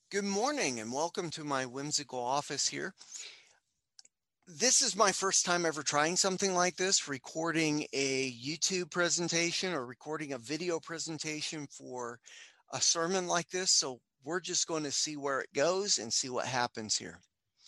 Good morning and welcome to my whimsical office here. This is my first time ever trying something like this, recording a YouTube presentation or recording a video presentation for a sermon like this. So we're just going to see where it goes and see what happens here.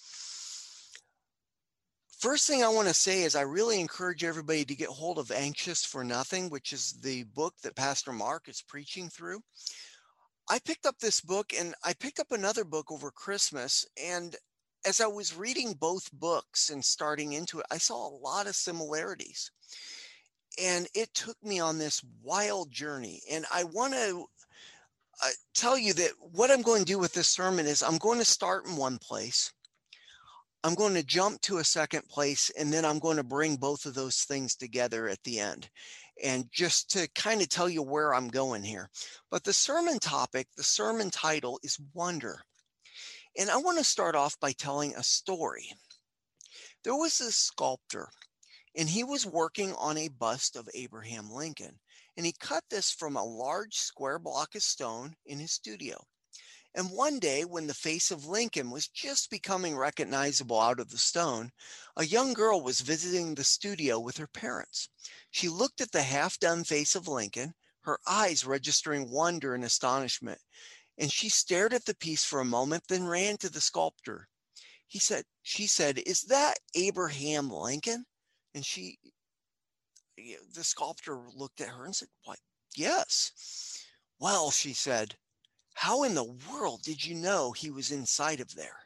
First thing I want to say is I really encourage everybody to get hold of Anxious for Nothing, which is the book that Pastor Mark is preaching through. I picked up this book and I picked up another book over Christmas, and as I was reading both books and starting into it, I saw a lot of similarities. And it took me on this wild journey. And I want to tell you that what I'm going to do with this sermon is I'm going to start in one place. I'm going to jump to a second place, and then I'm going to bring both of those things together at the end. And just to kind of tell you where I'm going here. But the sermon topic, the sermon title is Wonder. And I want to start off by telling a story. There was this sculptor, and he was working on a bust of Abraham Lincoln. And he cut this from a large square block of stone in his studio. And one day, when the face of Lincoln was just becoming recognizable out of the stone, a young girl was visiting the studio with her parents. She looked at the half-done face of Lincoln, her eyes registering wonder and astonishment, and she stared at the piece for a moment, then ran to the sculptor. She said, "Is that Abraham Lincoln?" And the sculptor looked at her and said, "What? Yes." "Well," she said, "how in the world did you know he was inside of there?"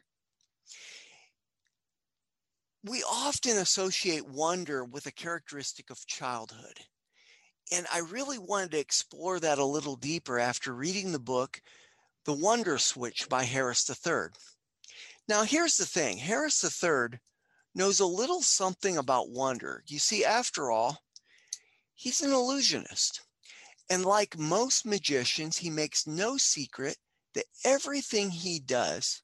We often associate wonder with a characteristic of childhood. And I really wanted to explore that a little deeper after reading the book, The Wonder Switch by Harris III. Now, here's the thing. Harris III knows a little something about wonder. You see, after all, he's an illusionist. And like most magicians, he makes no secret that everything he does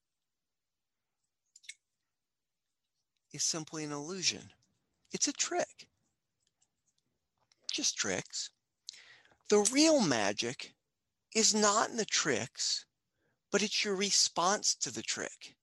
is simply an illusion. It's a trick. Just tricks. The real magic is not in the tricks, but it's your response to the trick.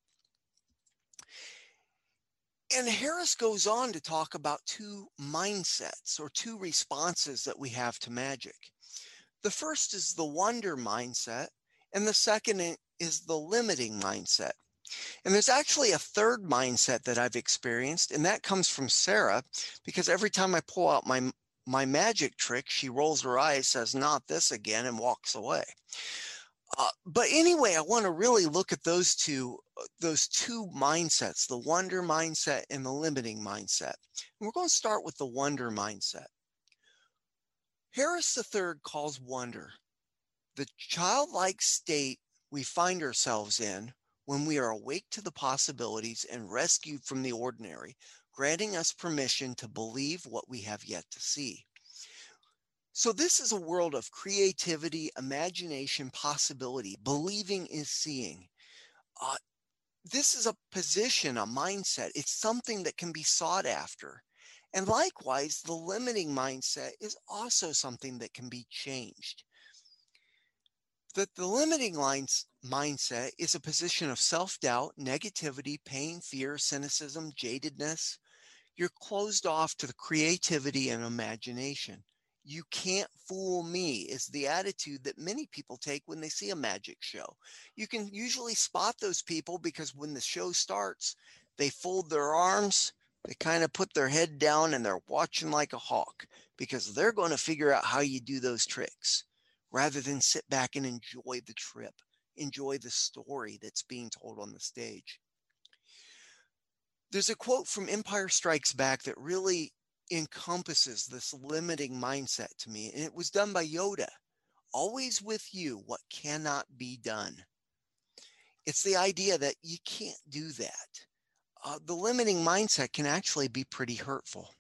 And Harris goes on to talk about two mindsets or two responses that we have to magic. The first is the wonder mindset, and the second is the limiting mindset. And there's actually a third mindset that I've experienced, and that comes from Sarah, because every time I pull out my magic trick, she rolls her eyes, says, "Not this again," and walks away. But anyway, I want to really look at those two mindsets, the wonder mindset and the limiting mindset. And we're going to start with the wonder mindset. Harris III calls wonder the childlike state we find ourselves in when we are awake to the possibilities and rescued from the ordinary, granting us permission to believe what we have yet to see. So this is a world of creativity, imagination, possibility. Believing is seeing. This is a position, a mindset. It's something that can be sought after. And likewise, the limiting mindset is also something that can be changed. That the limiting mindset is a position of self-doubt, negativity, pain, fear, cynicism, jadedness. You're closed off to the creativity and imagination. You can't fool me is the attitude that many people take when they see a magic show. You can usually spot those people because when the show starts, they fold their arms, they kind of put their head down, and they're watching like a hawk because they're going to figure out how you do those tricks rather than sit back and enjoy the trip, enjoy the story that's being told on the stage. There's a quote from Empire Strikes Back that really encompasses this limiting mindset to me, and it was done by Yoda. Always with you what cannot be done. It's the idea that you can't do that. The limiting mindset can actually be pretty hurtful.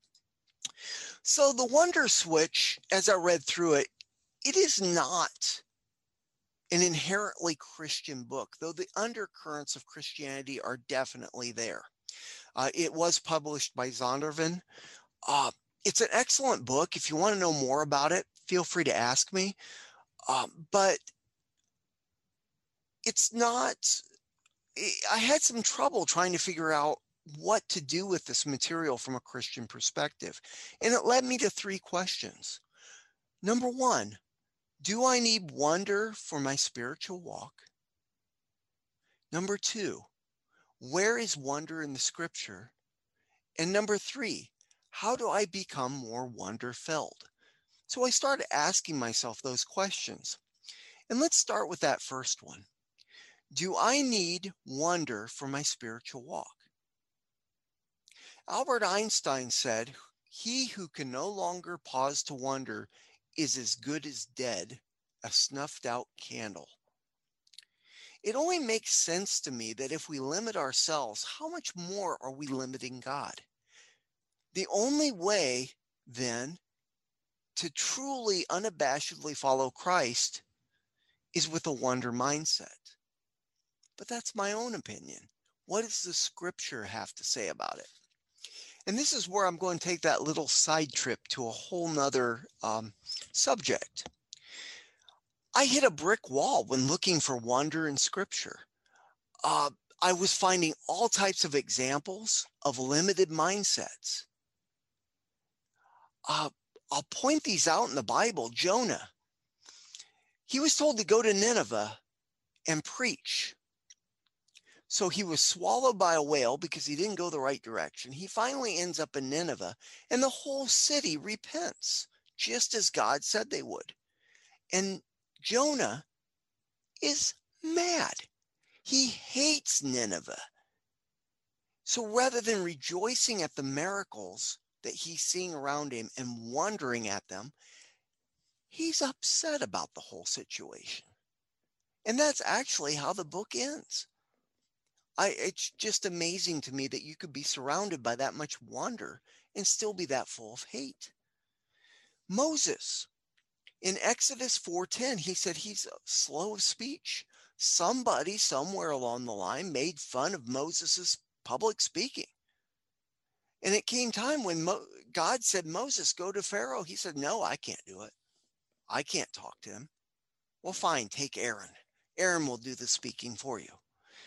So the Wonder Switch, as I read through it, it is not an inherently Christian book, though the undercurrents of Christianity are definitely there. It was published by Zondervan. It's an excellent book. If you want to know more about it, feel free to ask me. But it's not, I had some trouble trying to figure out what to do with this material from a Christian perspective. And it led me to 3 questions. Number 1, do I need wonder for my spiritual walk? Number 2, where is wonder in the scripture? And number 3, how do I become more wonder-filled? So I started asking myself those questions. And let's start with that first one. Do I need wonder for my spiritual walk? Albert Einstein said, "He who can no longer pause to wonder is as good as dead, a snuffed out candle." It only makes sense to me that if we limit ourselves, how much more are we limiting God? The only way, then, to truly unabashedly follow Christ is with a wonder mindset. But that's my own opinion. What does the scripture have to say about it? And this is where I'm going to take that little side trip to a whole nother subject. I hit a brick wall when looking for wonder in scripture. Uh, I was finding all types of examples of limited mindsets. I'll point these out in the Bible. Jonah, he was told to go to Nineveh and preach. So he was swallowed by a whale because he didn't go the right direction. He finally ends up in Nineveh, and the whole city repents, just as God said they would. And Jonah is mad. He hates Nineveh. So rather than rejoicing at the miracles that he's seeing around him and wondering at them, he's upset about the whole situation. And that's actually how the book ends. It's just amazing to me that you could be surrounded by that much wonder and still be that full of hate. Moses, in Exodus 4:10, he said he's slow of speech. Somebody somewhere along the line made fun of Moses's public speaking. And it came time when God said, "Moses, go to Pharaoh." He said, "No, I can't do it. I can't talk to him." "Well, fine, take Aaron. Aaron will do the speaking for you."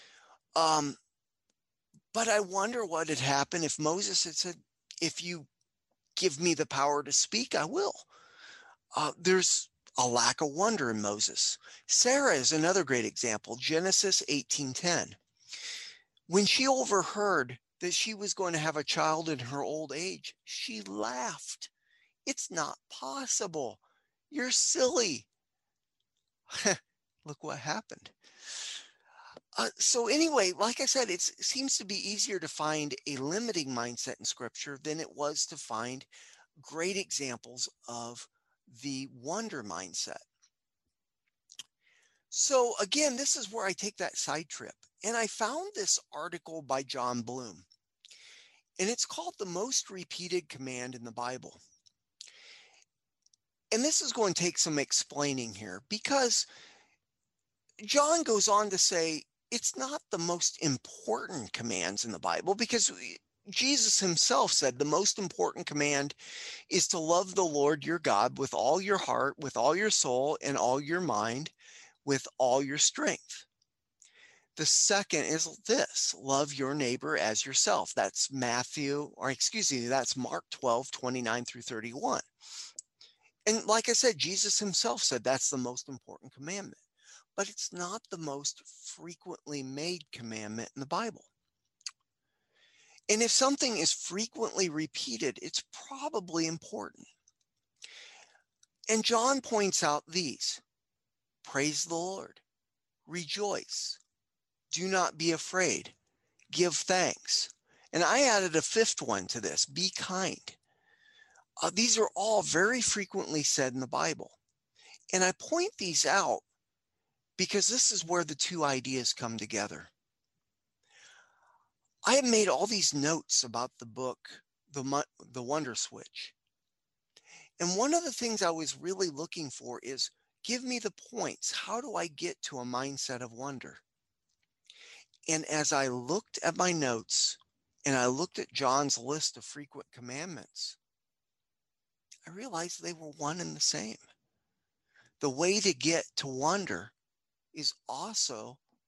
But I wonder what had happened if Moses had said, "If you give me the power to speak, I will." There's a lack of wonder in Moses. Sarah is another great example. Genesis 18:10. When she overheard that she was going to have a child in her old age, she laughed. "It's not possible. You're silly." Look what happened. So anyway, like I said, it seems to be easier to find a limiting mindset in scripture than it was to find great examples of the wonder mindset. So again, this is where I take that side trip. And I found this article by John Bloom. And it's called "The Most Repeated Command in the Bible." And this is going to take some explaining here, because John goes on to say it's not the most important commands in the Bible, because Jesus himself said the most important command is to love the Lord your God with all your heart, with all your soul, and all your mind, with all your strength. The second is this: love your neighbor as yourself. That's Mark 12:29 through 31. And like I said, Jesus himself said that's the most important commandment. But it's not the most frequently made commandment in the Bible. And if something is frequently repeated, it's probably important. And John points out these: praise the Lord, rejoice, do not be afraid, give thanks. And I added a fifth one to this: be kind. These are all very frequently said in the Bible. And I point these out because this is where the two ideas come together. I have made all these notes about the book, The Wonder Switch. And one of the things I was really looking for is, give me the points. How do I get to a mindset of wonder? And as I looked at my notes and I looked at John's list of frequent commandments, I realized they were one and the same. The way to get to wonder is also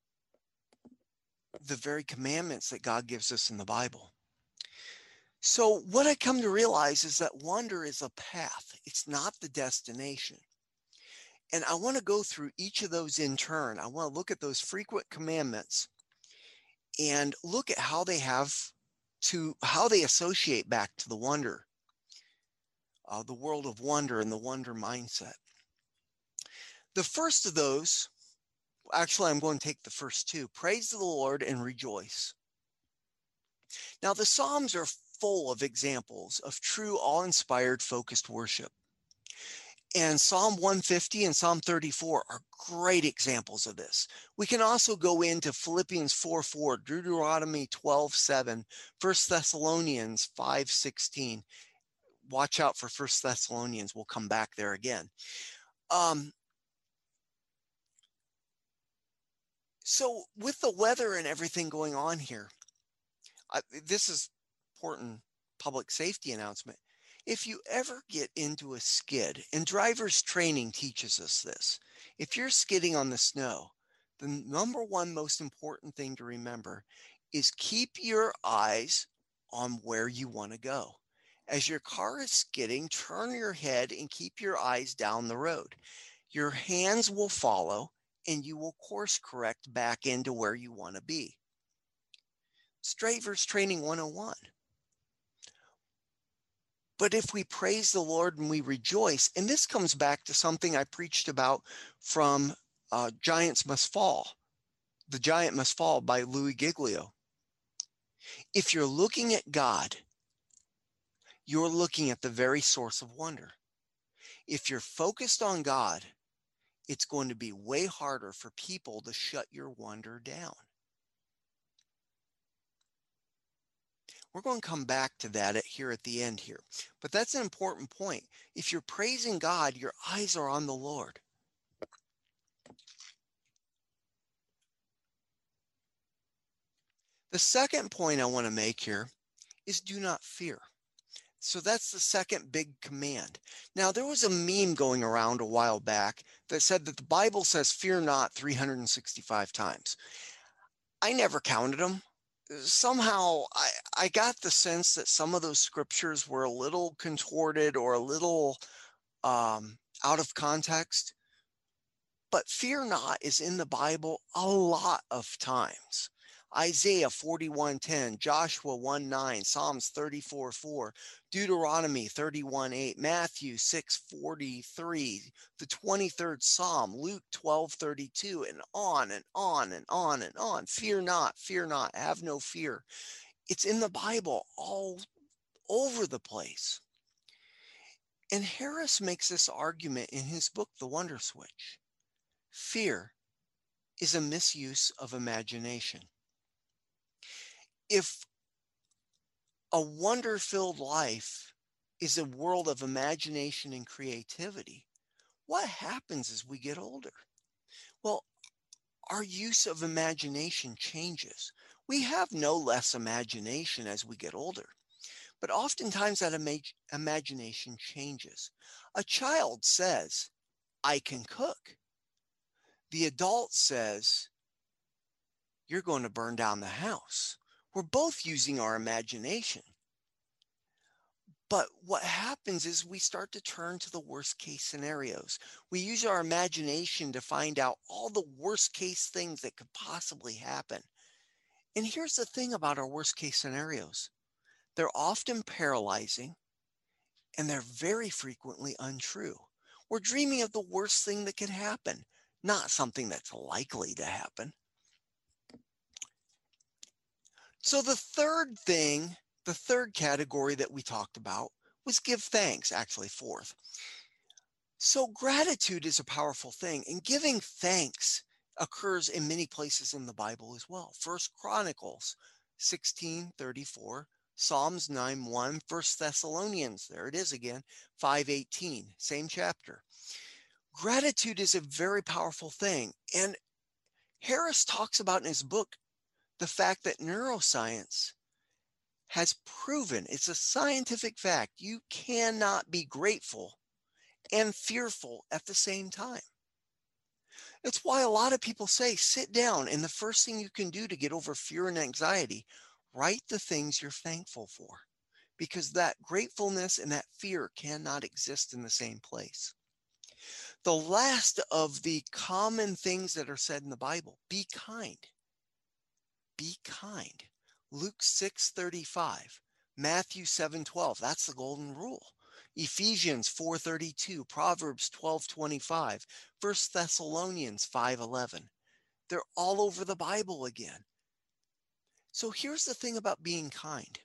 the very commandments that God gives us in the Bible. So what I come to realize is that wonder is a path. It's not the destination. And I want to go through each of those in turn. I want to look at those frequent commandments and look at how they associate back to the wonder, the world of wonder and the wonder mindset. The first of those, actually, I'm going to take the first two. Praise the Lord and rejoice. Now, the Psalms are full of examples of true, awe-inspired, focused worship. And Psalm 150 and Psalm 34 are great examples of this. We can also go into Philippians 4:4, Deuteronomy 12:7, 1 Thessalonians 5:16. Watch out for 1 Thessalonians. We'll come back there again. So with the weather and everything going on here, this is important public safety announcement. If you ever get into a skid, and driver's training teaches us this, if you're skidding on the snow, the number one most important thing to remember is keep your eyes on where you want to go. As your car is skidding, turn your head and keep your eyes down the road. Your hands will follow and you will course correct back into where you want to be. It's driver's training 101. But if we praise the Lord and we rejoice, and this comes back to something I preached about from Giants Must Fall, The Giant Must Fall by Louis Giglio. If you're looking at God, you're looking at the very source of wonder. If you're focused on God, it's going to be way harder for people to shut your wonder down. We're going to come back to that here at the end here. But that's an important point. If you're praising God, your eyes are on the Lord. The second point I want to make here is do not fear. So that's the second big command. Now, there was a meme going around a while back that said that the Bible says fear not 365 times. I never counted them. Somehow I got the sense that some of those scriptures were a little contorted or a little out of context. But fear not is in the Bible a lot of times. Isaiah 41:10, Joshua 1:9, Psalms 34:4, Deuteronomy 31:8, Matthew 6:43, the 23rd Psalm, Luke 12:32, and on and on and on and on. Fear not, have no fear. It's in the Bible all over the place. And Harris makes this argument in his book, The Wonder Switch. Fear is a misuse of imagination. If a wonder-filled life is a world of imagination and creativity, what happens as we get older? Well, our use of imagination changes. We have no less imagination as we get older, but oftentimes that imagination changes. A child says, I can cook. The adult says, you're going to burn down the house. We're both using our imagination. But what happens is we start to turn to the worst case scenarios. We use our imagination to find out all the worst case things that could possibly happen. And here's the thing about our worst case scenarios. They're often paralyzing and they're very frequently untrue. We're dreaming of the worst thing that could happen, not something that's likely to happen. So the third category that we talked about was give thanks, actually fourth. So gratitude is a powerful thing, and giving thanks occurs in many places in the Bible as well. First Chronicles 16:34, Psalms 9:1, 1 Thessalonians, there it is again, 5:18, same chapter. Gratitude is a very powerful thing, and Harris talks about in his book the fact that neuroscience has proven, it's a scientific fact, you cannot be grateful and fearful at the same time. It's why a lot of people say, sit down, and the first thing you can do to get over fear and anxiety, write the things you're thankful for, because that gratefulness and that fear cannot exist in the same place. The last of the common things that are said in the Bible, be kind. Be kind. Luke 6:35, Matthew 7:12, that's the golden rule. Ephesians 4:32, Proverbs 12:25, 1 Thessalonians 5:11. They're all over the Bible again. So here's the thing about being kind.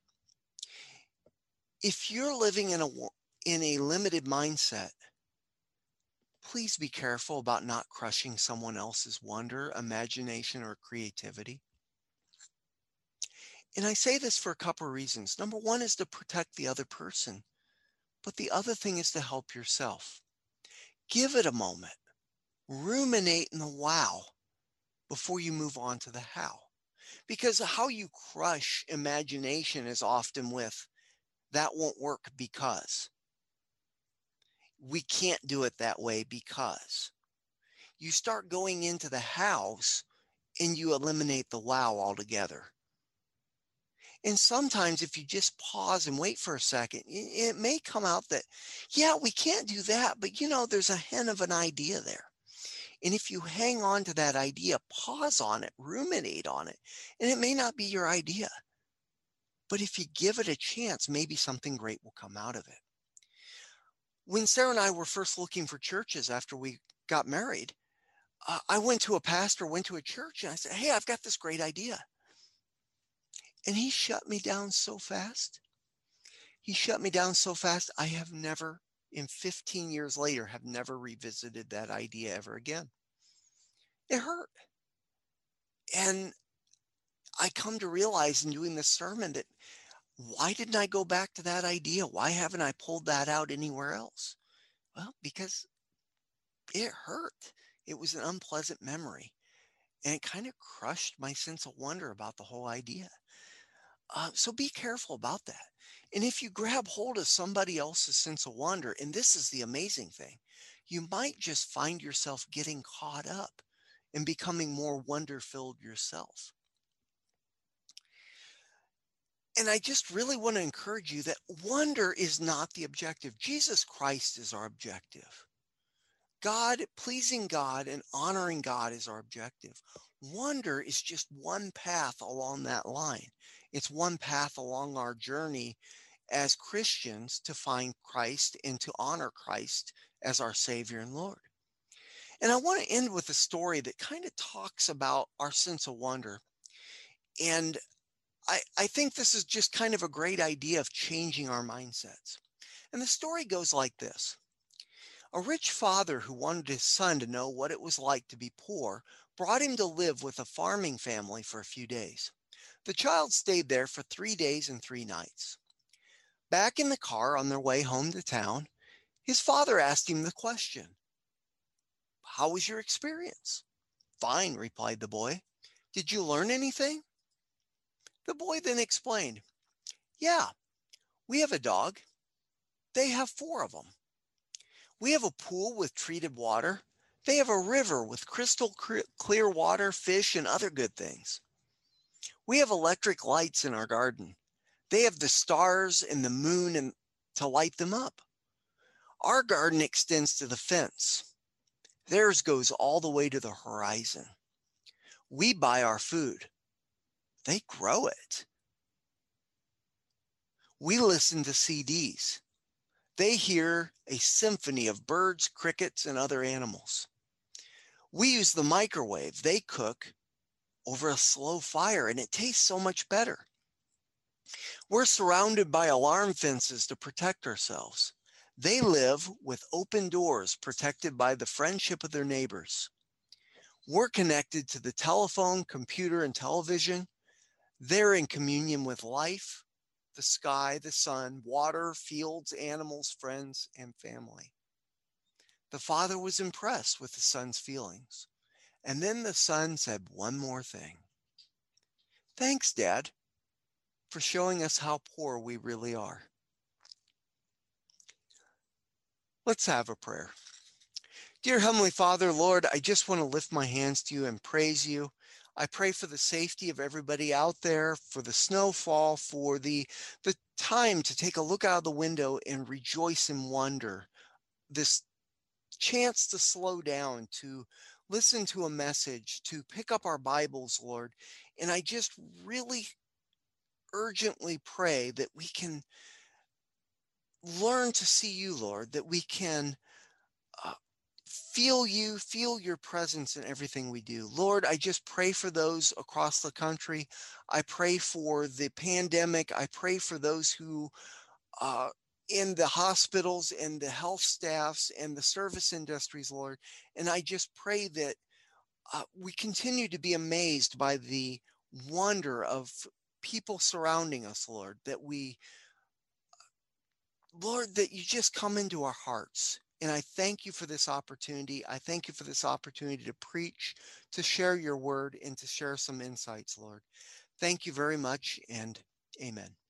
If you're living in a limited mindset, please be careful about not crushing someone else's wonder, imagination, or creativity. And I say this for a couple of reasons. Number one is to protect the other person, but the other thing is to help yourself. Give it a moment. Ruminate in the wow before you move on to the how. Because how you crush imagination is often with, that won't work because. We can't do it that way because. You start going into the hows and you eliminate the wow altogether. And sometimes if you just pause and wait for a second, it may come out that, yeah, we can't do that, but there's a hint of an idea there. And if you hang on to that idea, pause on it, ruminate on it, and it may not be your idea. But if you give it a chance, maybe something great will come out of it. When Sarah and I were first looking for churches after we got married, I went to a church, and I said, hey, I've got this great idea. And he shut me down so fast. I have never, in 15 years later, have never revisited that idea ever again. It hurt. And I come to realize in doing this sermon that, why didn't I go back to that idea? Why haven't I pulled that out anywhere else? Well, because it hurt. It was an unpleasant memory. And it kind of crushed my sense of wonder about the whole idea. So be careful about that. And if you grab hold of somebody else's sense of wonder, and this is the amazing thing, you might just find yourself getting caught up and becoming more wonder-filled yourself. And I just really want to encourage you that wonder is not the objective. Jesus Christ is our objective. Pleasing God and honoring God is our objective. Wonder is just one path along that line. It's one path along our journey as Christians to find Christ and to honor Christ as our Savior and Lord. And I want to end with a story that kind of talks about our sense of wonder. And I think this is just kind of a great idea of changing our mindsets. And the story goes like this. A rich father who wanted his son to know what it was like to be poor brought him to live with a farming family for a few days. The child stayed there for 3 days and 3 nights. Back in the car on their way home to town, his father asked him the question, "How was your experience?" "Fine," replied the boy. "Did you learn anything?" The boy then explained, "Yeah, we have a dog. They have 4 of them. We have a pool with treated water. They have a river with crystal clear water, fish, and other good things. We have electric lights in our garden. They have the stars and the moon to light them up. Our garden extends to the fence. Theirs goes all the way to the horizon. We buy our food. They grow it. We listen to CDs. They hear a symphony of birds, crickets, and other animals. We use the microwave. They cook over a slow fire, and it tastes so much better. We're surrounded by alarm fences to protect ourselves. They live with open doors, protected by the friendship of their neighbors. We're connected to the telephone, computer, and television. They're in communion with life, the sky, the sun, water, fields, animals, friends, and family." The father was impressed with the son's feelings. And then the son said one more thing. "Thanks, Dad, for showing us how poor we really are." Let's have a prayer. Dear Heavenly Father, Lord, I just want to lift my hands to you and praise you. I pray for the safety of everybody out there, for the snowfall, for the time to take a look out of the window and rejoice and wonder. This chance to slow down, to listen to a message, to pick up our Bibles, Lord. And I just really urgently pray that we can learn to see you, Lord, that we can uh, feel you, feel your presence in everything we do. Lord, I just pray for those across the country. I pray for the pandemic. I pray for those who uh, in the hospitals and the health staffs and the service industries, Lord. And I just pray that we continue to be amazed by the wonder of people surrounding us, Lord, that Lord, that you just come into our hearts. And I thank you for this opportunity. I thank you for this opportunity to preach, to share your word, and to share some insights, Lord. Thank you very much, and amen.